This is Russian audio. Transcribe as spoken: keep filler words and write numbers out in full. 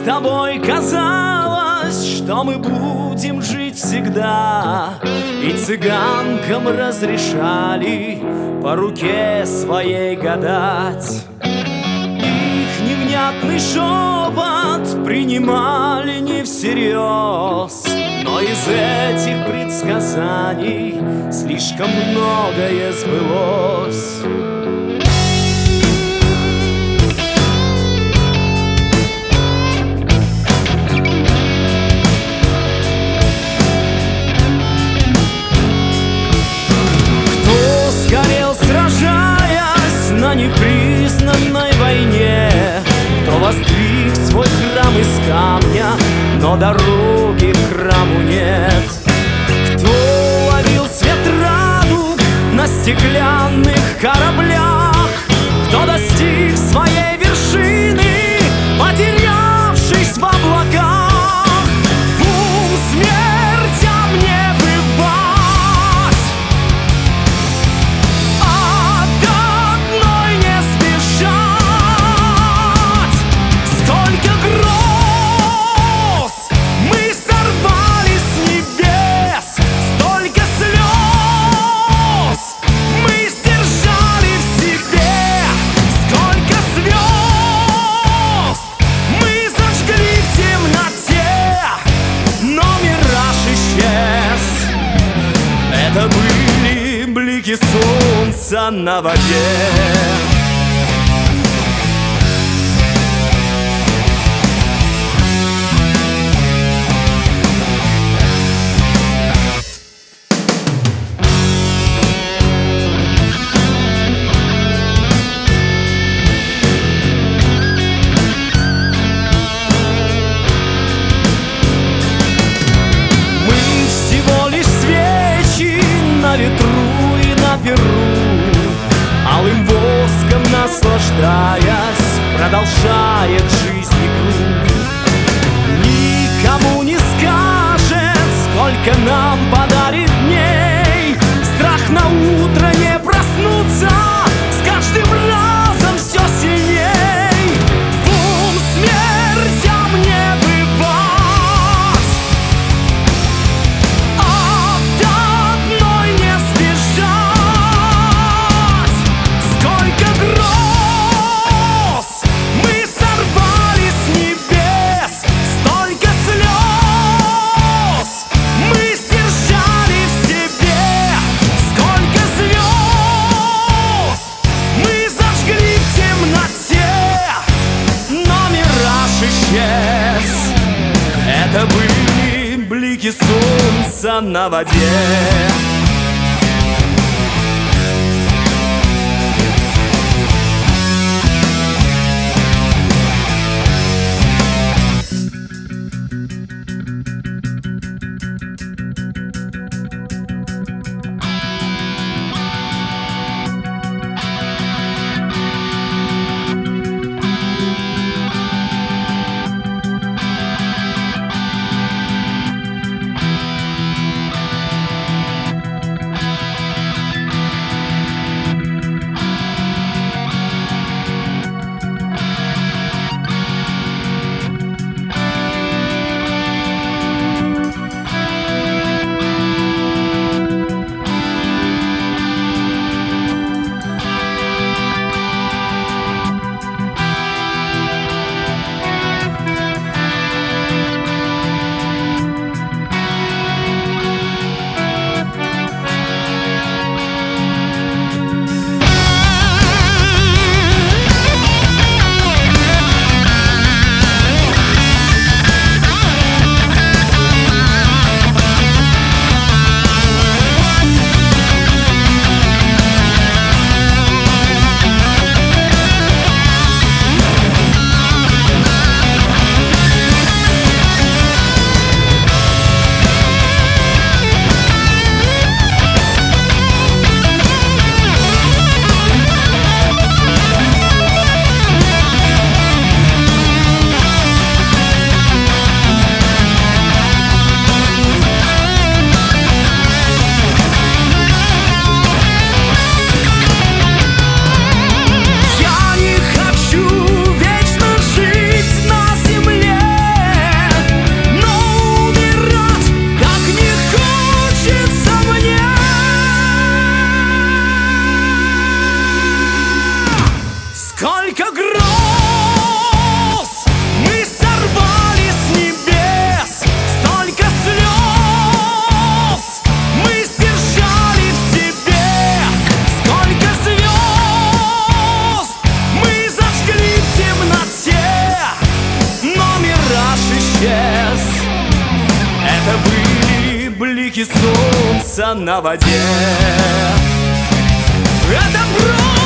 с тобой казалось, что мы будем жить всегда, и цыганкам разрешали по руке своей гадать. Их невнятный шепот принимали не всерьез, но из этих предсказаний слишком многое сбылось. На непризнанной войне, кто воздвиг свой храм из камня, но дороги к храму нет, кто ловил свет радуг на стеклянных кораблях, кто достиг своей вершины, потерявшись в облаках. Двум смертям не бывать, это были блики солнца на воде. На ветру и на перу, алым воском наслаждаясь, продолжает жизнь игру. Никому не скажет, сколько нам подарит дней. Страх на утро не проснуться с каждым разом все сильней. Двум смертям не бывать, это были блики солнца на воде. Это были блики солнца на воде. Это просто